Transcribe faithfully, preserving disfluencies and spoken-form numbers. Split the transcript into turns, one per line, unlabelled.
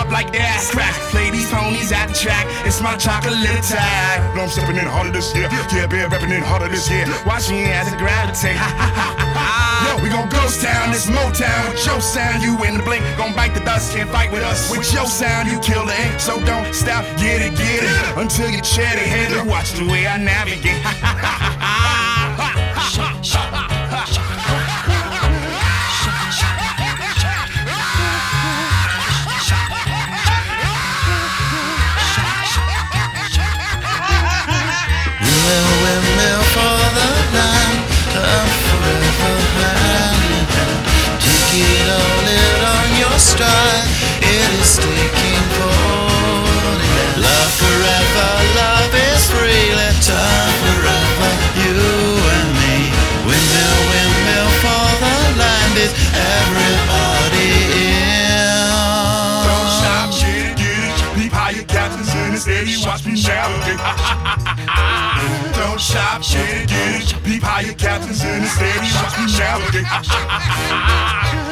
like that. Scratch, play these ponies at the track. It's my chocolate attack.
No, I'm stepping in harder this year. Yeah, been rapping in harder this year.
Watching as I gravitate.
Yo, we gon' ghost town, this Motown. With your sound, you in the blink. Gon' bite the dust, can't fight with us. With your sound, you kill the ink. So don't stop, get it, get it. Until you chat it, hit it.
Watch the way I navigate.
Windmill for the line, I'm forever hand in hand. Take it all, live on your stride. It is taking hold. Love forever, love is free. Let time forever, you and me. Windmill, windmill for the land is everybody in.
Don't stop, get it, get it. Peep how your captain's in it, steady, watch me navigate. Don't stop, get it, get it. Peep how your captain's in it, steady, watch me navigate.